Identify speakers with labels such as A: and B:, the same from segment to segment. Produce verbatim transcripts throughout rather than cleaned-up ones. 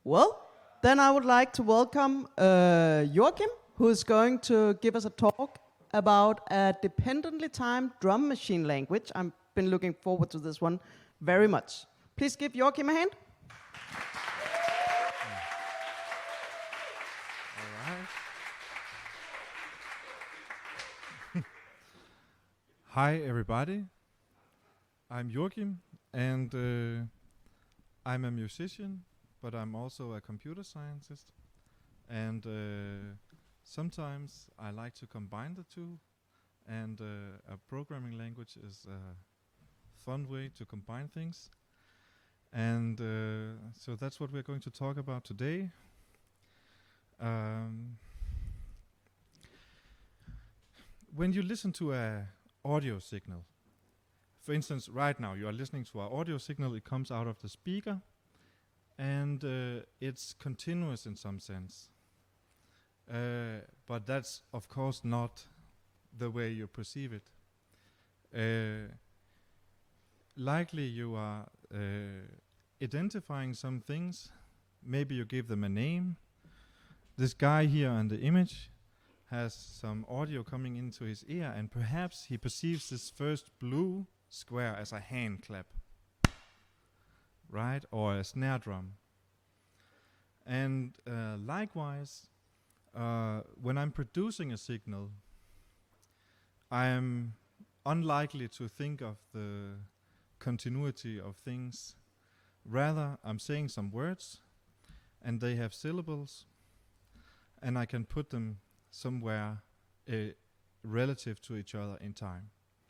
A: Well, then I would like to welcome uh, Joachim, who is going to give us a talk about a dependently timed drum machine language. I've been looking forward to this one very much. Please give Joachim a hand.
B: All right. Hi, everybody. I'm Joachim, and uh, I'm a musician, but I'm also a computer scientist. And uh, sometimes I like to combine the two, and uh, a programming language is a fun way to combine things. And uh, so that's what we're going to talk about today. Um, when you listen to a audio signal, for instance, right now you are listening to our audio signal, it comes out of the speaker, and uh, it's continuous in some sense. Uh, but that's of course not the way you perceive it. Uh, likely you are uh, identifying some things, maybe you give them a name. This guy here on the image has some audio coming into his ear, and perhaps he perceives this first blue square as a hand clap, right, or a snare drum. And uh, likewise, uh, when I'm producing a signal, I am unlikely to think of the continuity of things. Rather, I'm saying some words, and they have syllables, and I can put them somewhere uh, relative to each other in time.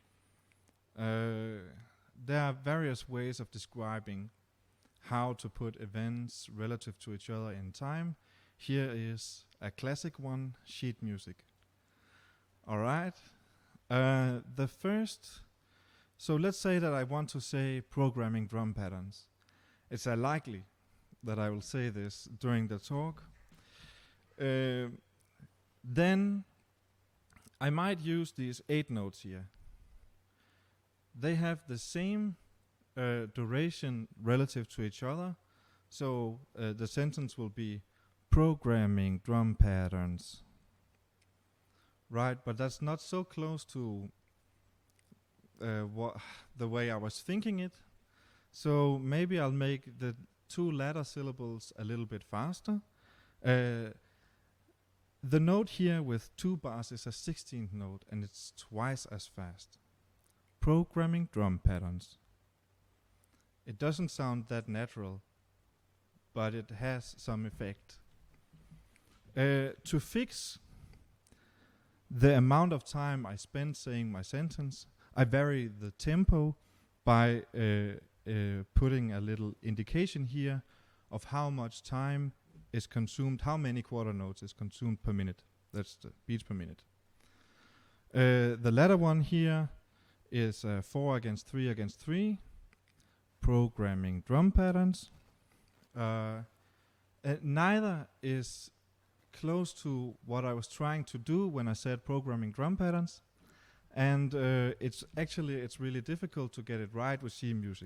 B: Uh, there are various ways of describing how to put events relative to each other in time. Here is a classic one, sheet music. All right. Uh, the first, so let's say that I want to say programming drum patterns. It's uh, likely that I will say this during the talk. Uh, then I might use these eight notes here. They have the same uh, duration relative to each other, so uh, the sentence will be programming drum patterns, right? But that's not so close to uh, wha the way I was thinking it, so maybe I'll make the two latter syllables a little bit faster. Uh, the note here with two bars is a sixteenth note, and it's twice as fast. Programming drum patterns. It doesn't sound that natural, but it has some effect. Uh, to fix the amount of time I spend saying my sentence, I vary the tempo by uh, uh, putting a little indication here of how much time is consumed, how many quarter notes is consumed per minute. That's the beats per minute. Uh, the latter one here is uh, four against three against three, programming drum patterns. Uh, uh, neither is close to what I was trying to do when I said programming drum patterns, and uh, it's actually it's really difficult to get it right with sheet music.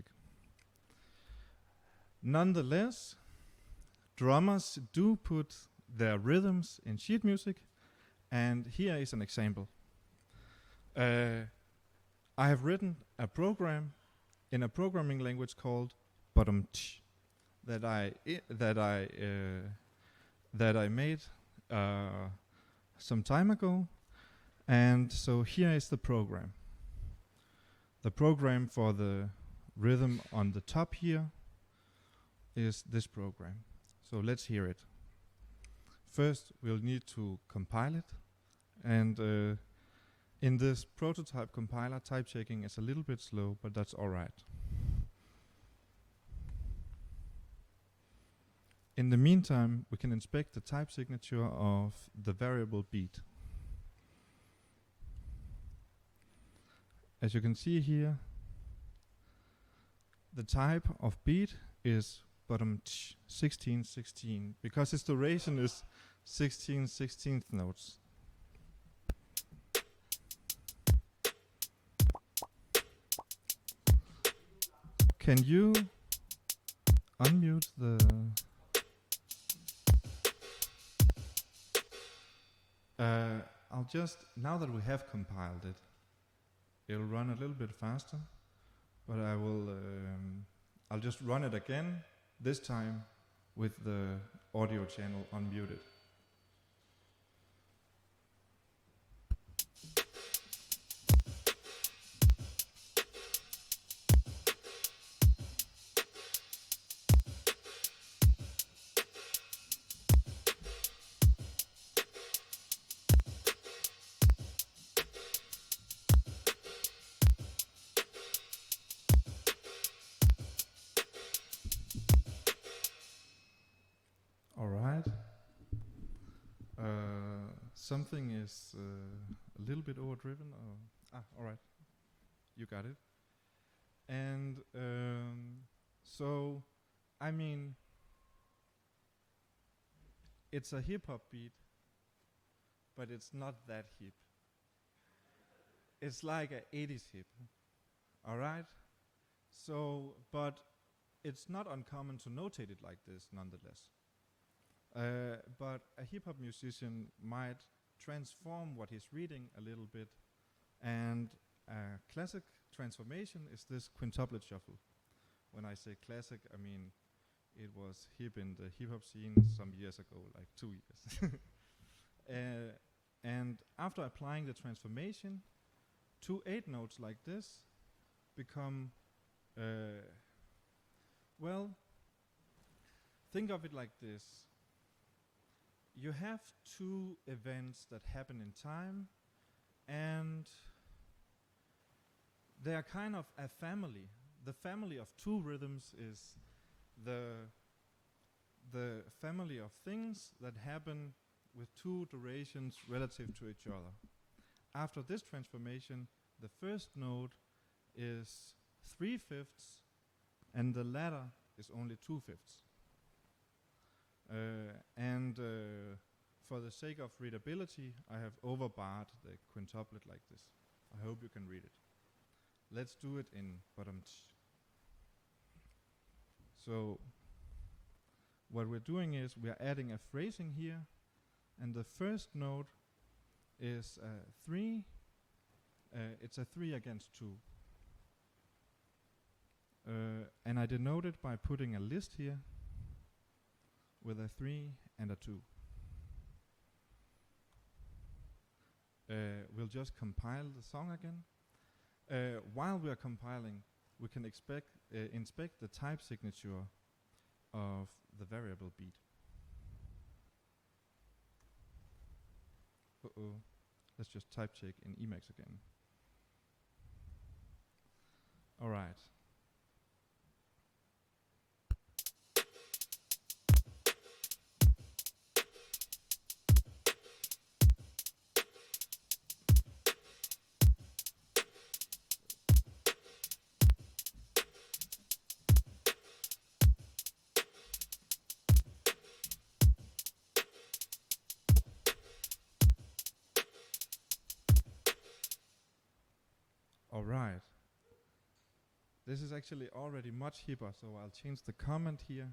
B: Nonetheless, drummers do put their rhythms in sheet music, and here is an example. Uh, I have written a program in a programming language called bottom tch that I I that I uh, that I made uh, some time ago, and so here is the program. The program for the rhythm on the top here is this program. So let's hear it. First, we'll need to compile it, and uh, in this prototype compiler, type checking is a little bit slow, but that's all right. In the meantime, we can inspect the type signature of the variable beat. As you can see here, the type of beat is bottom tch, sixteen sixteen, because its duration is sixteen sixteenth notes. Can you unmute the Uh, I'll just, now that we have compiled it, it'll run a little bit faster, but I will, um, I'll just run it again, this time with the audio channel unmuted. All right. Uh, something is uh, a little bit overdriven. Or ah, all right. You got it. And um, so, I mean, it's a hip hop beat, but it's not that hip. It's like a eighties hip. All right. So, but it's not uncommon to notate it like this, nonetheless. Uh, but a hip hop musician might transform what he's reading a little bit, and a classic transformation is this quintuplet shuffle. When I say classic, I mean it was hip in the hip hop scene some years ago, like two years. uh, and after applying the transformation, two eight notes like this become, uh, well, think of it like this. You have two events that happen in time, and they are kind of a family. The family of two rhythms is the, the family of things that happen with two durations relative to each other. After this transformation, the first note is three fifths, and the latter is only two fifths. Uh, and uh, for the sake of readability, I have overbarred the quintuplet like this. I hope you can read it. Let's do it in bottom t. So what we're doing is we are adding a phrasing here, and the first note is uh, three. Uh, it's a three against two. Uh, and I denote it by putting a list here with a three and a two. Uh, we'll just compile the song again. Uh, while we are compiling, we can expect, uh, inspect the type signature of the variable beat. Uh-oh. Let's just type check in Emacs again. All right. All right. This is actually already much hipper, so I'll change the comment here.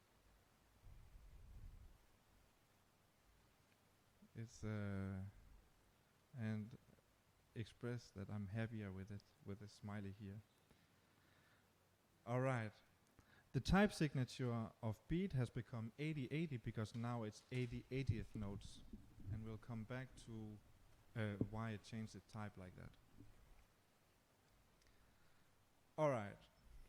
B: It's uh, and express that I'm happier with it with a smiley here. All right. The type signature of beat has become eighty eighty because now it's eighty eightieth notes, and we'll come back to uh, why it changed the type like that. All right.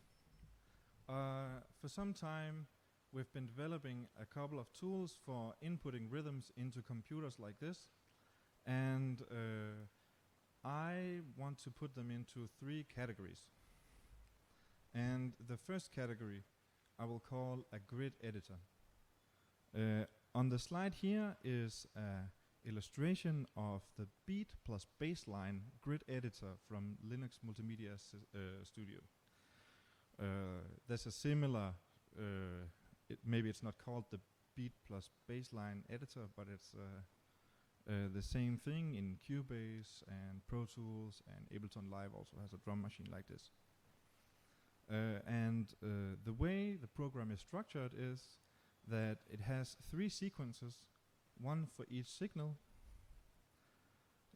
B: Uh, for some time, we've been developing a couple of tools for inputting rhythms into computers like this, and uh, I want to put them into three categories. And the first category I will call a grid editor. Uh, on the slide here is an illustration of the beat plus baseline grid editor from Linux Multimedia uh, Studio. Uh, there's a similar, uh, it maybe it's not called the beat plus baseline editor, but it's uh, uh, the same thing in Cubase and Pro Tools, and Ableton Live also has a drum machine like this. Uh, and uh, the way the program is structured is that it has three sequences, one for each signal,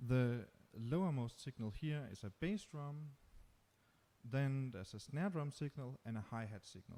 B: The lowermost signal here is a bass drum, then there's a snare drum signal and a hi-hat signal.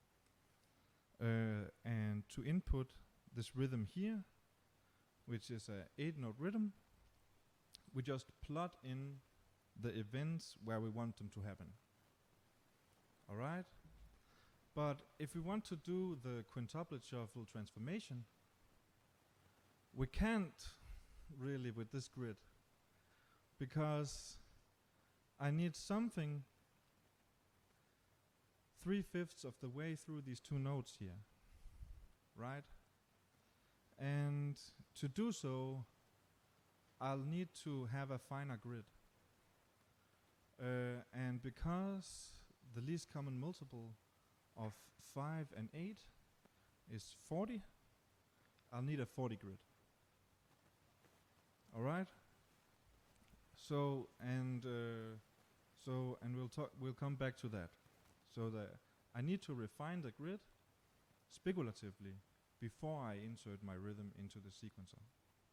B: Uh, and to input this rhythm here, which is a eight note rhythm, we just plot in the events where we want them to happen. Alright? But if we want to do the quintuplet shuffle transformation, we can't really with this grid, because I need something three-fifths of the way through these two notes here, right? And to do so, I'll need to have a finer grid. Uh, and because the least common multiple of five and eight is forty, I'll need a forty grid. All right? So, and uh, so, and we'll talk, we'll come back to that. So that I need to refine the grid speculatively before I insert my rhythm into the sequencer.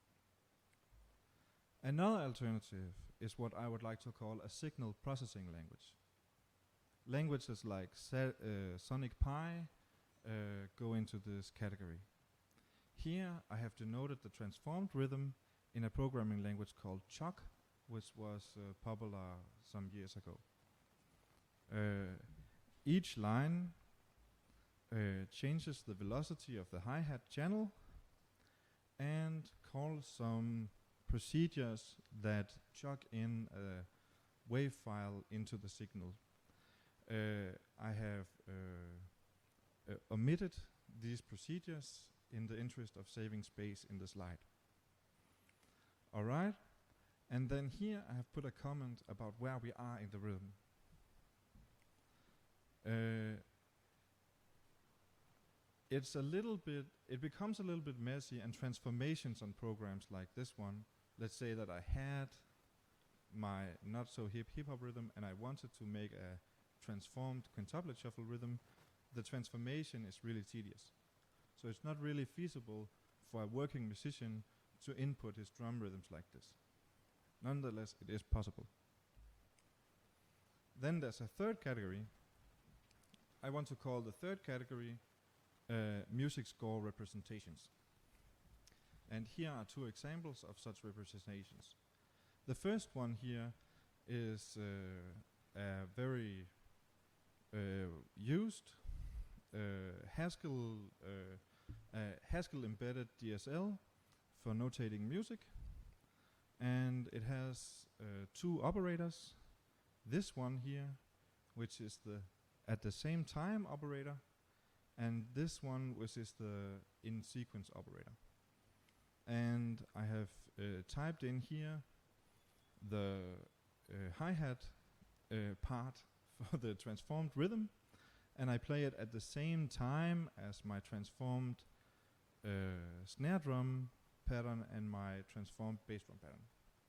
B: Another alternative is what I would like to call a signal processing language. Languages like Sa uh, Sonic Pi uh, go into this category. Here I have denoted the transformed rhythm in a programming language called Choc, which was uh, popular some years ago. Uh, Each line uh, changes the velocity of the hi-hat channel and calls some procedures that chuck in a wave file into the signal. Uh, I have uh, uh, omitted these procedures in the interest of saving space in the slide. Alright, and then here I have put a comment about where we are in the rhythm. Uh, it's a little bit, it becomes a little bit messy, and transformations on programs like this one, let's say that I had my not so hip hip hop rhythm and I wanted to make a transformed quintuplet shuffle rhythm, the transformation is really tedious. So it's not really feasible for a working musician to input his drum rhythms like this. Nonetheless, it is possible. Then there's a third category. I want to call the third category uh, music score representations. And here are two examples of such representations. The first one here is uh, a very uh, used uh, Haskell, uh, uh, Haskell embedded D S L for notating music. And it has uh, two operators. This one here, which is the at the same time operator, and this one which is the in sequence operator. And I have uh, typed in here the uh, hi-hat uh, part for the transformed rhythm, and I play it at the same time as my transformed uh, snare drum pattern and my transformed bass drum pattern.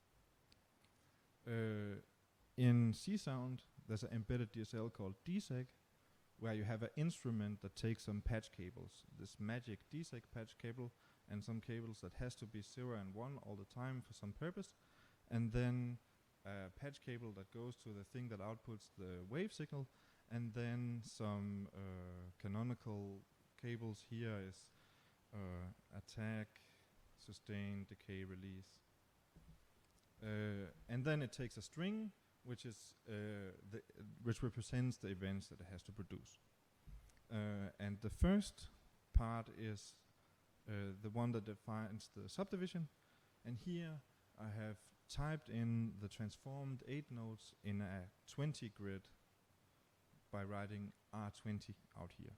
B: Uh, in C-Sound, there's an embedded D S L called D S E C, where you have an instrument that takes some patch cables, this magic D S E C patch cable, and some cables that has to be zero and one all the time for some purpose, and then a patch cable that goes to the thing that outputs the wave signal, and then some uh, canonical cables. Here is uh, attack, sustain, decay, release. Uh, and then it takes a string, which is uh, the uh, which represents the events that it has to produce. Uh, and the first part is uh, the one that defines the subdivision. And here I have typed in the transformed eight notes in a twenty grid by writing R twenty out here.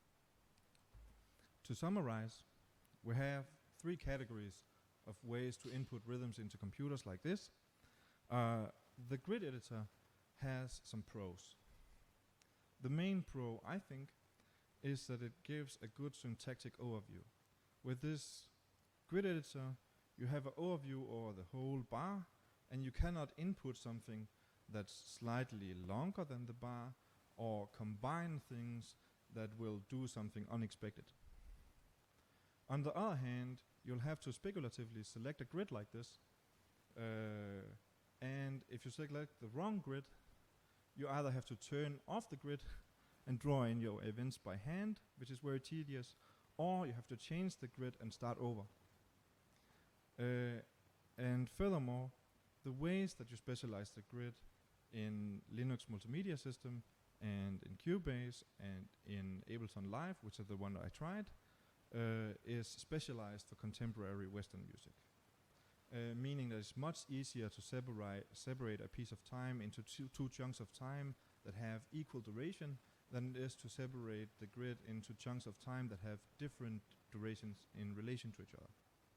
B: To summarize, we have three categories of ways to input rhythms into computers like this. Uh, the grid editor has some pros. The main pro, I think, is that it gives a good syntactic overview. With this grid editor, you have an overview over the whole bar, and you cannot input something that's slightly longer than the bar or combine things that will do something unexpected. On the other hand, you'll have to speculatively select a grid like this Uh, and if you select the wrong grid, you either have to turn off the grid and draw in your events by hand, which is very tedious, or you have to change the grid and start over. Uh, and furthermore, the ways that you specialize the grid in Linux Multimedia System and in Cubase and in Ableton Live, which is the one I tried, uh, is specialized for contemporary Western music. Uh, meaning that it's much easier to separate, separate a piece of time into two, two chunks of time that have equal duration than it is to separate the grid into chunks of time that have different durations in relation to each other.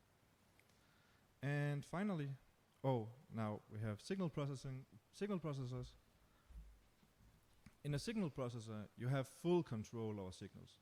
B: And finally, oh, now we have signal processing, signal processors. In a signal processor, you have full control over signals.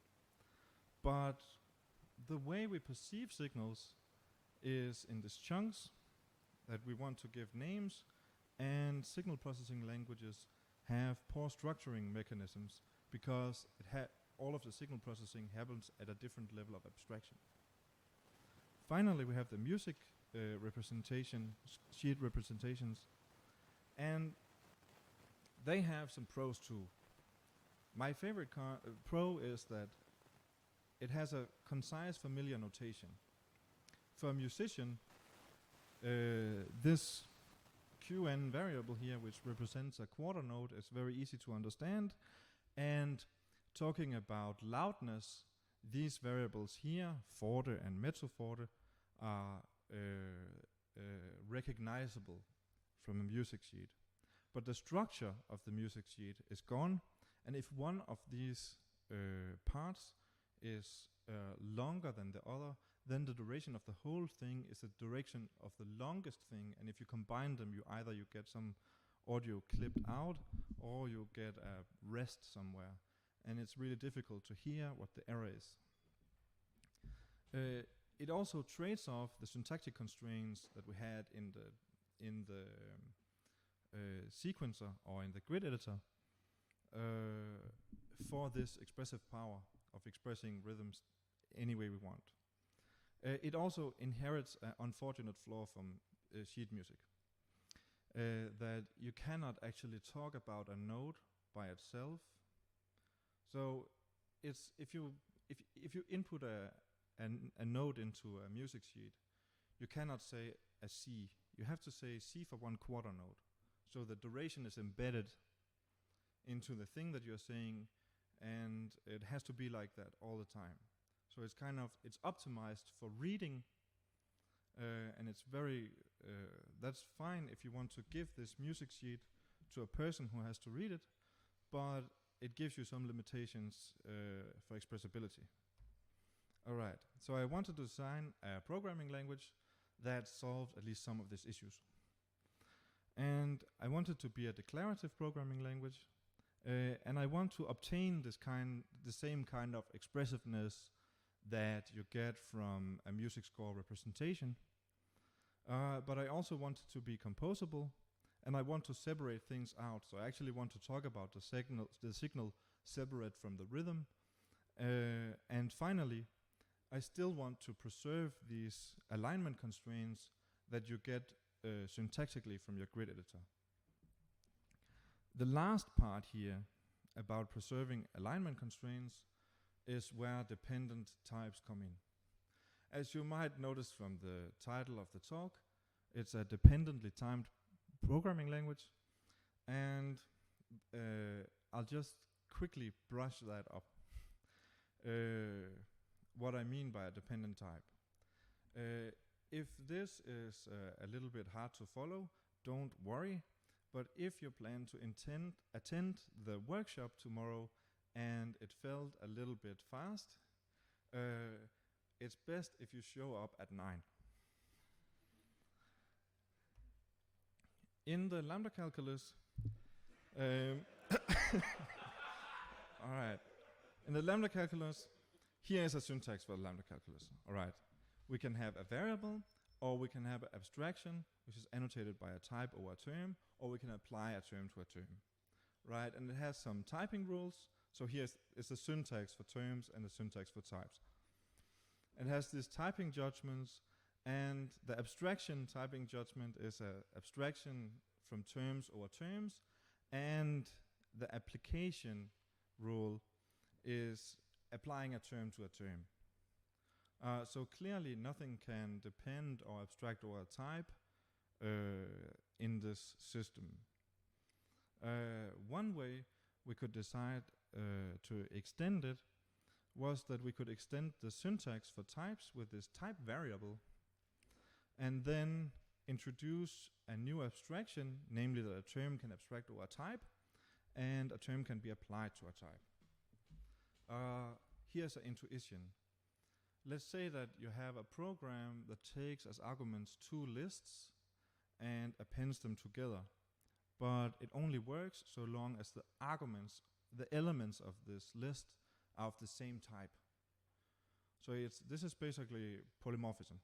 B: But the way we perceive signals is in these chunks that we want to give names, and signal processing languages have poor structuring mechanisms because it ha all of the signal processing happens at a different level of abstraction. Finally, we have the music uh, representation, sheet representations, and they have some pros too. My favorite uh, pro is that it has a concise, familiar notation. For a musician, uh, this Q N variable here, which represents a quarter note, is very easy to understand. And talking about loudness, these variables here, forte and mezzo forte, are uh, uh, recognizable from a music sheet. But the structure of the music sheet is gone, and if one of these uh, parts is uh, longer than the other, then the duration of the whole thing is the duration of the longest thing, and if you combine them, you either you get some audio clipped out, or you get a rest somewhere, and it's really difficult to hear what the error is. Uh, it also trades off the syntactic constraints that we had in the in the um, uh, sequencer or in the grid editor uh, for this expressive power of expressing rhythms any way we want. Uh, it also inherits an unfortunate flaw from uh, sheet music, uh, that you cannot actually talk about a note by itself. So it's if you if if you input a an, a note into a music sheet, you cannot say a C. You have to say C for one quarter note. So the duration is embedded into the thing that you're saying, and it has to be like that all the time. So it's kind of, it's optimized for reading, uh, and it's very, uh, that's fine if you want to give this music sheet to a person who has to read it, but it gives you some limitations uh, for expressibility. All right, so I wanted to design a programming language that solved at least some of these issues. And I wanted to be a declarative programming language, uh, and I want to obtain this kind, the same kind of expressiveness that you get from a music score representation. Uh, but I also want it to be composable, and I want to separate things out. So I actually want to talk about the signal, the signal separate from the rhythm. Uh, and finally, I still want to preserve these alignment constraints that you get uh, syntactically from your grid editor. The last part here about preserving alignment constraints is where dependent types come in. As you might notice from the title of the talk, it's a dependently timed programming language, and uh, I'll just quickly brush that up. Uh, what I mean by a dependent type. Uh, if this is uh, a little bit hard to follow, don't worry, but if you plan to intend, attend the workshop tomorrow and it felt a little bit fast, uh, it's best if you show up at nine. In the lambda calculus, um all right, in the lambda calculus, here is a syntax for the lambda calculus. All right, we can have a variable, or we can have an abstraction, which is annotated by a type over a term, or we can apply a term to a term. Right, and it has some typing rules. So here's is the syntax for terms and the syntax for types. It has these typing judgments, And the abstraction typing judgment is an abstraction from terms over terms, and the application rule is applying a term to a term. Uh, so clearly nothing can depend or abstract over a type uh, in this system. Uh, one way we could decide uh, to extend it was that we could extend the syntax for types with this type variable, and then introduce a new abstraction, namely that a term can abstract over a type, and a term can be applied to a type. Uh, here's an intuition. Let's say that you have a program that takes as arguments two lists and appends them together, but it only works so long as the arguments, the elements of this list, are of the same type. So it's this is basically polymorphism.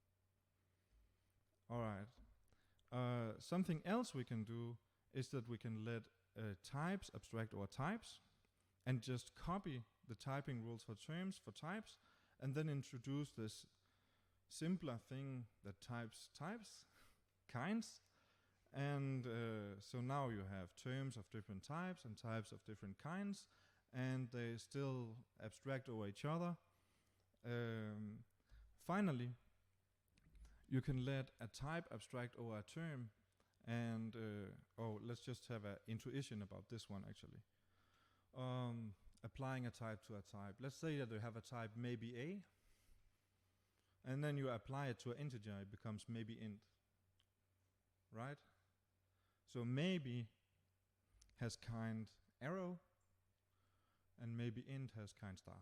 B: All right. Uh, something else we can do is that we can let uh, types abstract over types, and just copy the typing rules for terms for types, and then introduce this simpler thing that types types, kinds. And uh, so now you have terms of different types and types of different kinds, and they still abstract over each other. Um, finally, you can let a type abstract over a term, and uh, oh, let's just have an intuition about this one actually. Um, applying a type to a type. Let's say that you have a type maybe a, and then you apply it to an integer, it becomes maybe int, right? So maybe has kind arrow, and maybe int has kind star.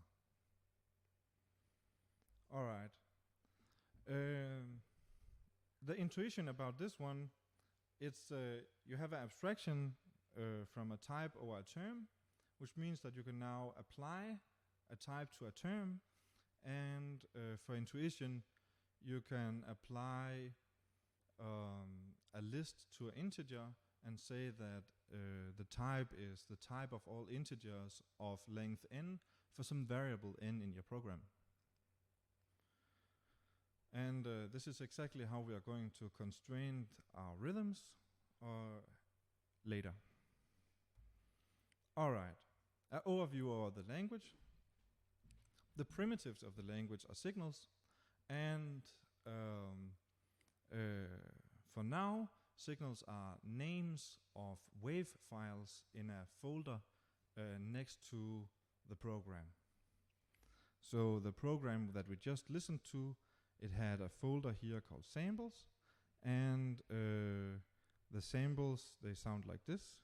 B: All right. Um, the intuition about this one, it's uh, you have an abstraction uh, from a type over a term, which means that you can now apply a type to a term, and uh, for intuition, you can apply um, a list to an integer and say that uh, the type is the type of all integers of length n for some variable n in your program. And uh, this is exactly how we are going to constrain our rhythms uh, later. All right, an overview of the language. The primitives of the language are signals, and um, uh, for now, signals are names of wave files in a folder uh, next to the program. So the program that we just listened to, it had a folder here called samples, and uh, the samples, they sound like this.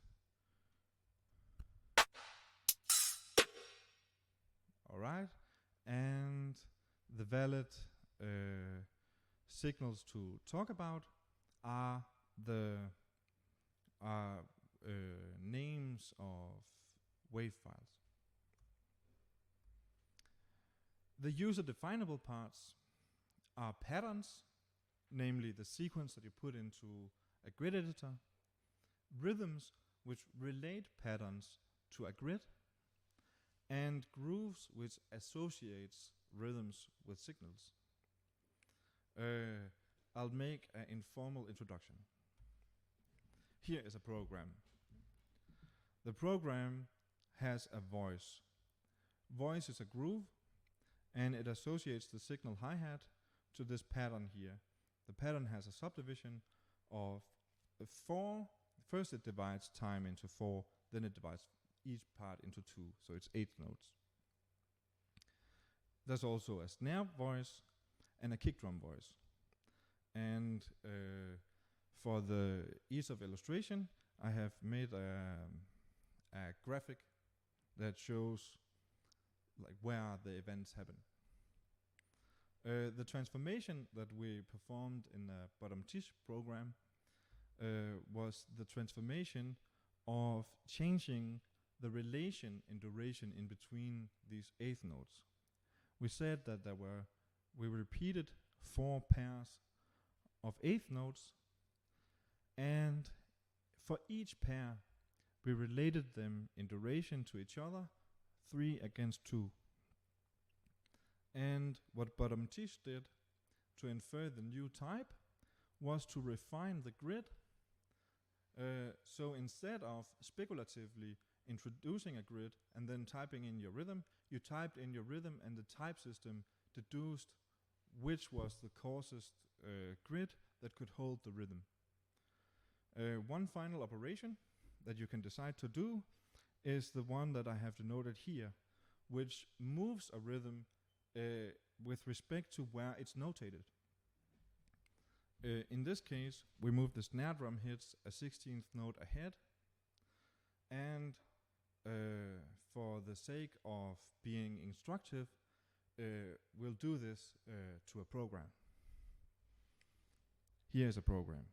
B: All right, and the valid uh, signals to talk about are the are uh, names of wave files. The user-definable parts are patterns, namely the sequence that you put into a grid editor, rhythms which relate patterns to a grid, and grooves which associates rhythms with signals. Uh, I'll make an informal introduction. Here is a program. The program has a voice. Voice is a groove, and it associates the signal hi-hat to this pattern here. The pattern has a subdivision of four. First it divides time into four, then it divides each part into two, so it's eight notes. There's also a snare voice and a kick drum voice. And uh, for the ease of illustration, I have made a, a graphic that shows like where the events happen. Uh, the transformation that we performed in the bottom-tisch program uh, was the transformation of changing the relation in duration in between these eighth notes. We said that there were, we repeated four pairs of eighth notes, and for each pair we related them in duration to each other, three against two. And what bottom-tisch did to infer the new type was to refine the grid. Uh, so instead of speculatively introducing a grid and then typing in your rhythm, you typed in your rhythm and the type system deduced which was the coarsest uh, grid that could hold the rhythm. Uh, one final operation that you can decide to do is the one that I have denoted here, which moves a rhythm uh, with respect to where it's notated. Uh, in this case, we move the snare drum hits a sixteenth note ahead, and uh, for the sake of being instructive, uh, we'll do this uh, to a program. Here is a program.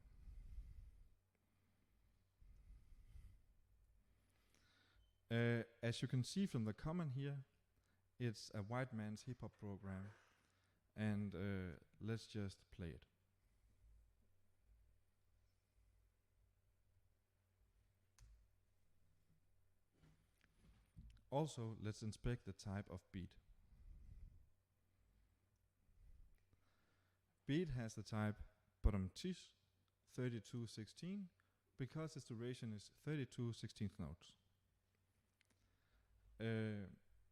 B: Uh, as you can see from the comment here, it's a white man's hip-hop program, and uh, let's just play it. Also, let's inspect the type of beat. Beat has the type bottom tis thirty-two sixteen because its duration is thirty-two sixteenth notes. Uh,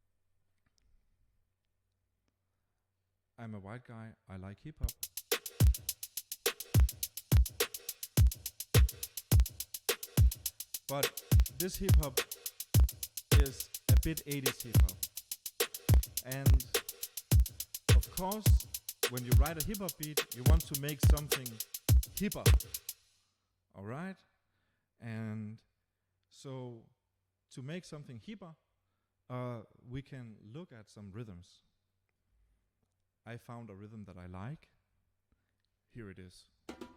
B: I'm a white guy, I like hip hop. But this hip hop is a bit eighties hip hop. And of course, when you write a hip hop beat, you want to make something hipper. Alright? And so to make something hipper, uh, we can look at some rhythms. I found a rhythm that I like. Here it is.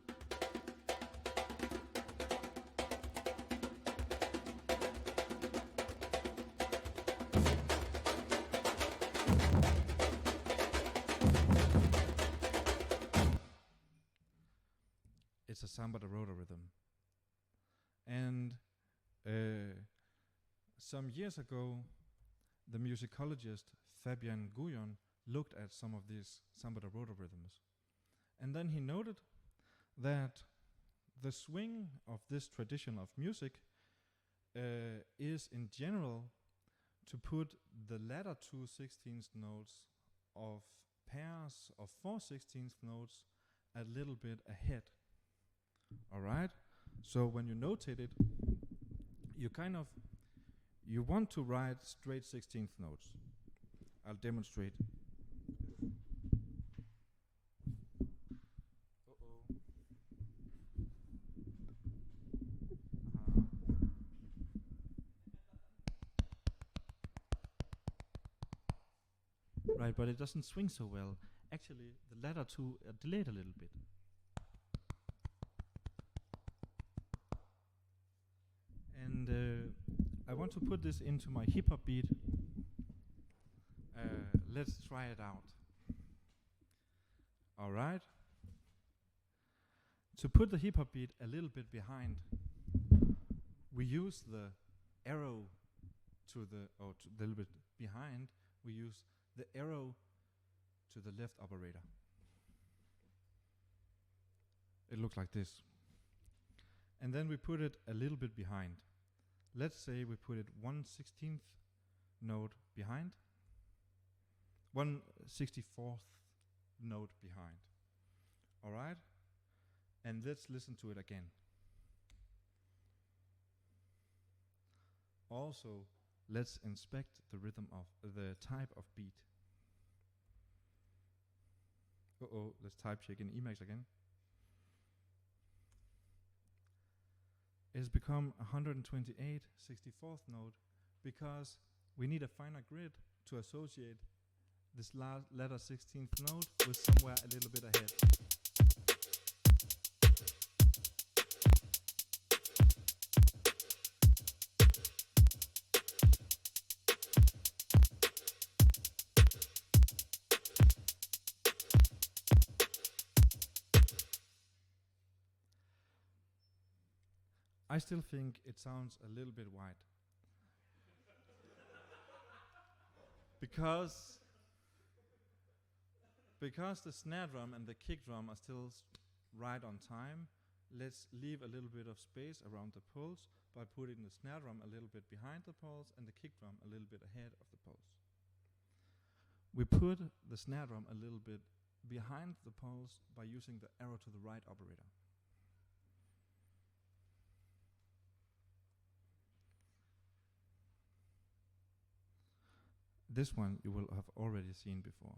B: It's a samba de rota rhythm. And uh, some years ago, the musicologist Fabian Guyon looked at some of these samba de rota rhythms. And then he noted that the swing of this tradition of music uh, is in general to put the latter two sixteenth notes of pairs of four sixteenth notes a little bit ahead. Alright? So when you notate it, you kind of, you want to write straight sixteenth notes. I'll demonstrate. Uh-oh. Uh-huh. Right, but it doesn't swing so well. Actually, the latter two are delayed a little bit. And uh, I want to put this into my hip hop beat. Uh, let's try it out. All right. To put the hip hop beat a little bit behind, we use the arrow to the, or to the little bit behind, we use the arrow to the left operator. It looks like this. And then we put it a little bit behind. Let's say we put it one sixteenth note behind, one sixty-fourth note behind. All right? And let's listen to it again. Also, let's inspect the rhythm of uh, the type of beat. Uh-oh, let's type check in Emacs again. It has become one twenty-eight sixty-fourth note because we need a finer grid to associate this la latter sixteenth note with somewhere a little bit ahead. I still think it sounds a little bit white. Because because the snare drum and the kick drum are still s- right on time, let's leave a little bit of space around the pulse by putting the snare drum a little bit behind the pulse and the kick drum a little bit ahead of the pulse. We put the snare drum a little bit behind the pulse by using the arrow to the right operator. This one you will have already seen before.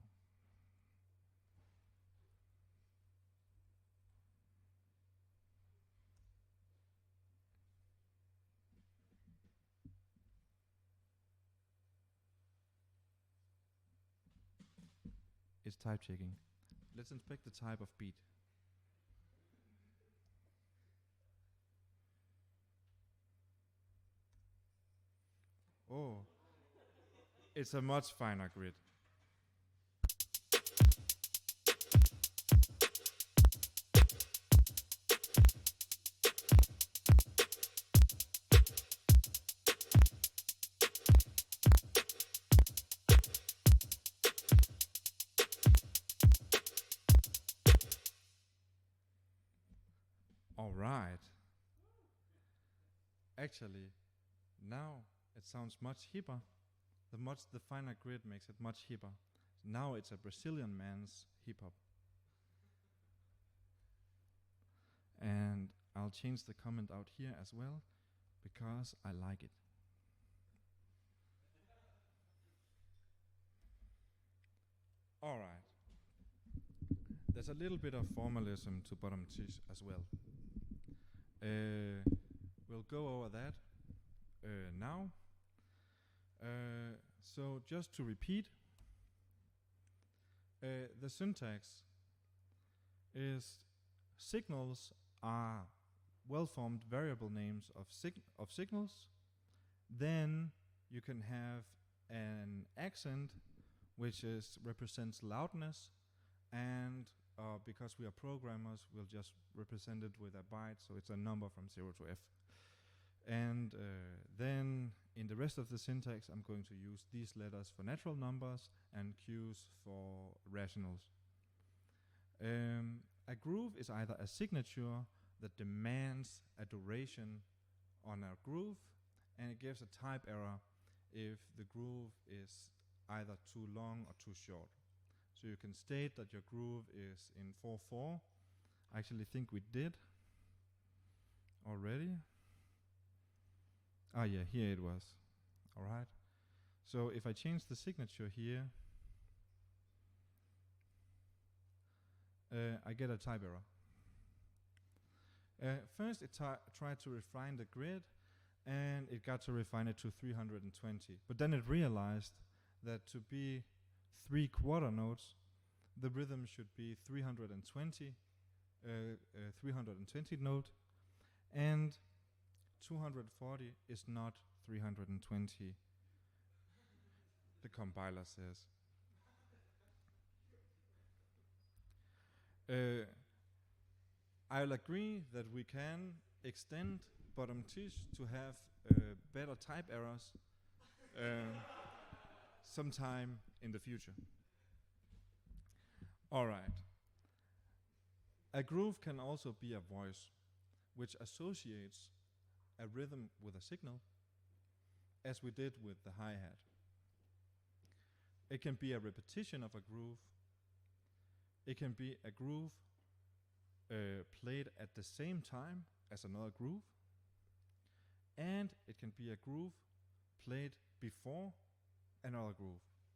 B: It's type checking. Let's inspect the type of beat. Oh, it's a much finer grid. All right. Actually, now it sounds much hipper. The much the finer grid makes it much hipper. Now it's a Brazilian man's hip hop. And I'll change the comment out here as well because I like it. All right. There's a little bit of formalism to bottom tish as well. Uh, we'll go over that uh, now. Uh, so just to repeat, uh, the syntax is signals are well-formed variable names of, sig of signals. Then you can have an accent which is represents loudness, and uh, because we are programmers, we'll just represent it with a byte, so it's a number from zero to f. And uh, then in the rest of the syntax, I'm going to use these letters for natural numbers and Qs for rationals. Um, a groove is either a signature that demands a duration on a groove, and it gives a type error if the groove is either too long or too short. So you can state that your groove is in four four. I actually think we did already. Ah, yeah, here it was. All right. So if I change the signature here, uh, I get a type error. Uh, first, it tried to refine the grid, and it got to refine it to three hundred twenty. But then it realized that to be three quarter notes, the rhythm should be three hundred twenty, uh, uh, three hundred twenty note, and two hundred forty is not three hundred twenty, the compiler says. Uh, I'll agree that we can extend bottom tish to have uh, better type errors uh, sometime in the future. All right. A groove can also be a voice which associates a rhythm with a signal, as we did with the hi-hat. It can be a repetition of a groove. It can be a groove uh, played at the same time as another groove. And it can be a groove played before another groove.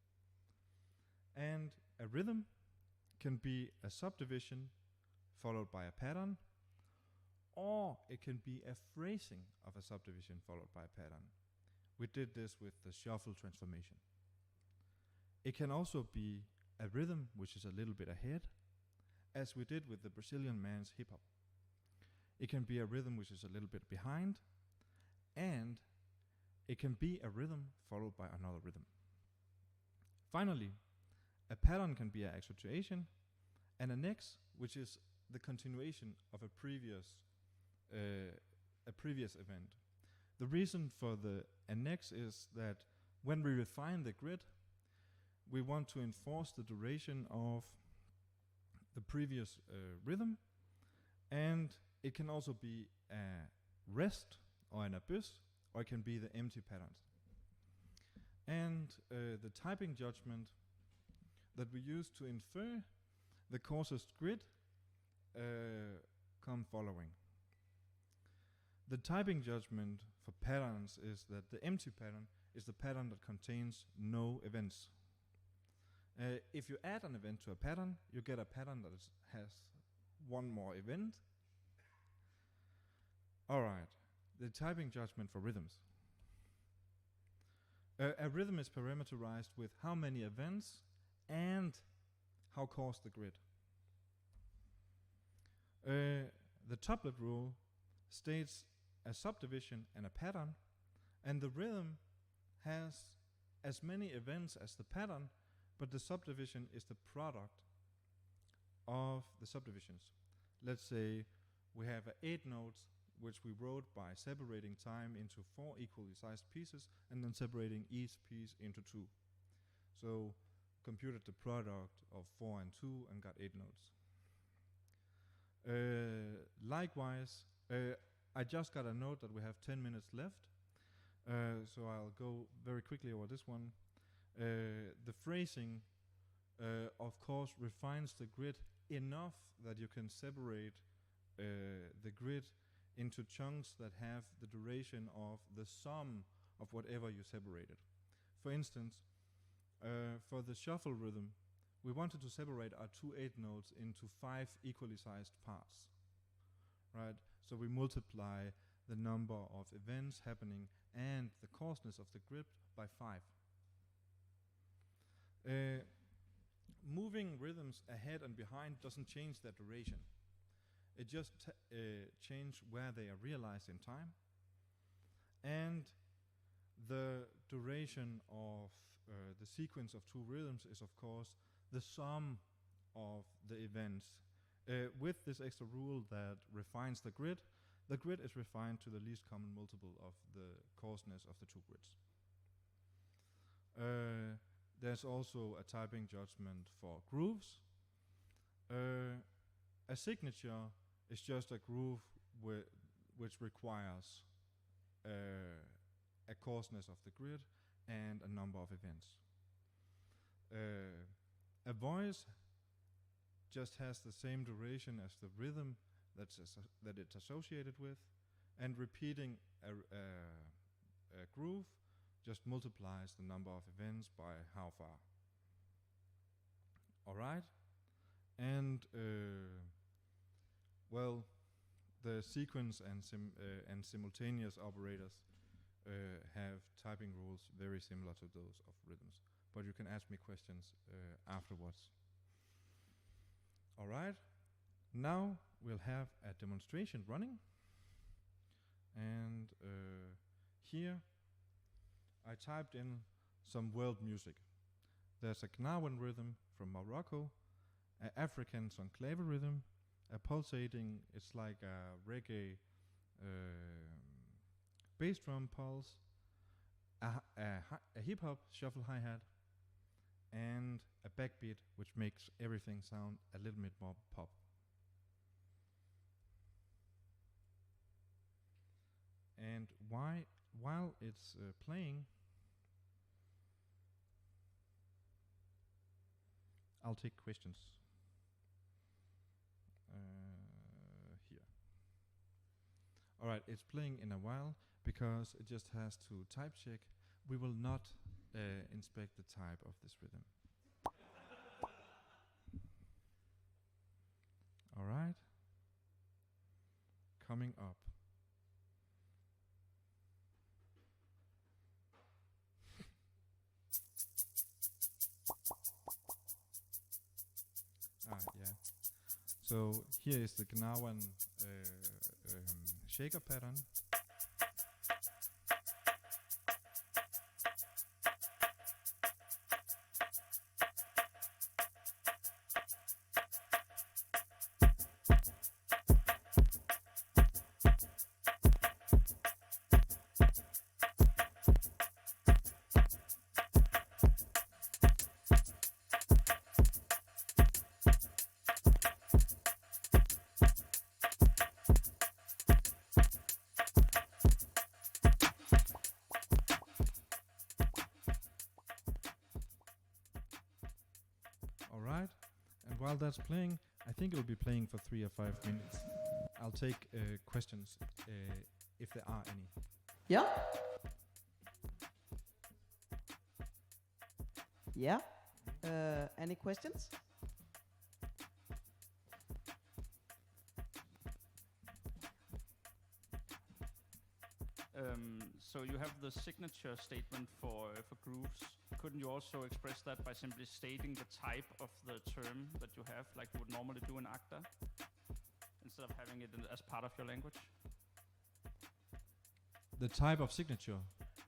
B: And a rhythm can be a subdivision followed by a pattern, or it can be a phrasing of a subdivision followed by a pattern. We did this with the shuffle transformation. It can also be a rhythm which is a little bit ahead, as we did with the Brazilian man's hip hop. It can be a rhythm which is a little bit behind, and it can be a rhythm followed by another rhythm. Finally, a pattern can be an accentuation, and a next, which is the continuation of a previous uh, a previous event. The reason for the annex is that when we refine the grid, we want to enforce the duration of the previous uh, rhythm, and it can also be a rest or an abyss, or it can be the empty patterns. And uh, the typing judgment that we use to infer the coarsest grid uh, come following. The typing judgment for patterns is that the empty pattern is the pattern that contains no events. Uh, if you add an event to a pattern, you get a pattern that is, has one more event. Alright, the typing judgment for rhythms. Uh, a rhythm is parameterized with how many events and how coarse the grid. Uh, the tuplet rule states a subdivision and a pattern, and the rhythm has as many events as the pattern, but the subdivision is the product of the subdivisions. Let's say we have uh, eight notes which we wrote by separating time into four equally sized pieces and then separating each piece into two. So computed the product of four and two and got eight notes. Uh, likewise, uh, I just got a note that we have ten minutes left, uh, so I'll go very quickly over this one. Uh, the phrasing, uh, of course, refines the grid enough that you can separate uh, the grid into chunks that have the duration of the sum of whatever you separated. For instance, uh, for the shuffle rhythm, we wanted to separate our two eight notes into five equally sized parts, right? So we multiply the number of events happening and the coarseness of the grid by five. Uh, moving rhythms ahead and behind doesn't change their duration. It just t uh, changes where they are realized in time. And the duration of uh, the sequence of two rhythms is, of course, the sum of the events. Uh, with this extra rule that refines the grid, the grid is refined to the least common multiple of the coarseness of the two grids. Uh, there's also a typing judgment for grooves. Uh, a signature is just a groove wi which requires uh, a coarseness of the grid and a number of events. Uh, a voice just has the same duration as the rhythm that's that it's associated with, and repeating a, a, a groove just multiplies the number of events by how far. All right, and uh, well, the sequence and sim uh, and simultaneous operators uh, have typing rules very similar to those of rhythms. But you can ask me questions uh, afterwards. All right, now we'll have a demonstration running, and uh, here I typed in some world music. There's a Gnawan rhythm from Morocco, an African conclave rhythm, a pulsating, it's like a reggae uh, bass drum pulse, a, a, a hip hop shuffle hi-hat, and a backbeat which makes everything sound a little bit more pop. And why, while it's uh, playing, I'll take questions. Uh, here. All right, it's playing in a while because it just has to type check. We will not uh, inspect the type of this rhythm. All right. Coming up. Ah, yeah. So here is the Gnawan uh, um, shaker pattern. while that's playing, I think it'll be playing for three or five minutes. I'll take uh, questions uh, if there are any.
A: Yeah? Yeah? Uh, any questions?
C: Um, so you have the signature statement for uh, for grooves. Couldn't you also express that by simply stating the type of the term that you have, like you would normally do in Acta, instead of having it in, as part of your language?
B: The type of signature.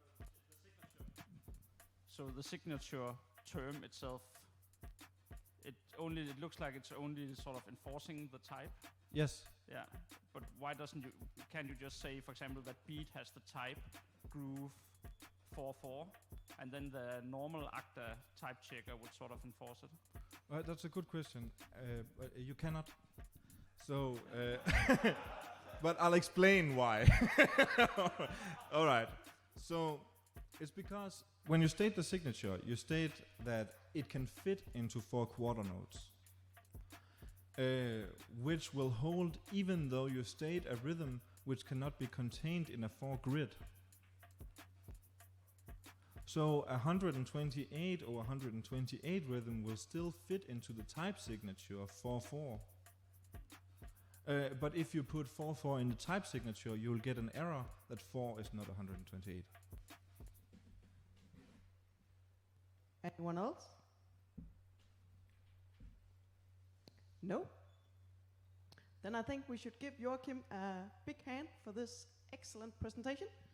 C: So the signature term itself, it only it looks like it's only sort of enforcing the type.
B: Yes.
C: Yeah, but why doesn't you? Can you just say, for example, that beat has the type groove four four, and then the normal Acta type checker would sort of enforce it?
B: Uh, that's a good question. Uh, but you cannot. So, uh, but I'll explain why. All right. So it's because when you state the signature, you state that it can fit into four quarter notes. Uh, which will hold even though you state a rhythm which cannot be contained in a four grid. So a one hundred twenty-eight or one hundred twenty-eight rhythm will still fit into the type signature of four four. Uh, but if you put four four in the type signature, you'll get an error that four is not one hundred twenty-eight.
A: Anyone else? No? Then I think we should give Joachim a big hand for this excellent presentation.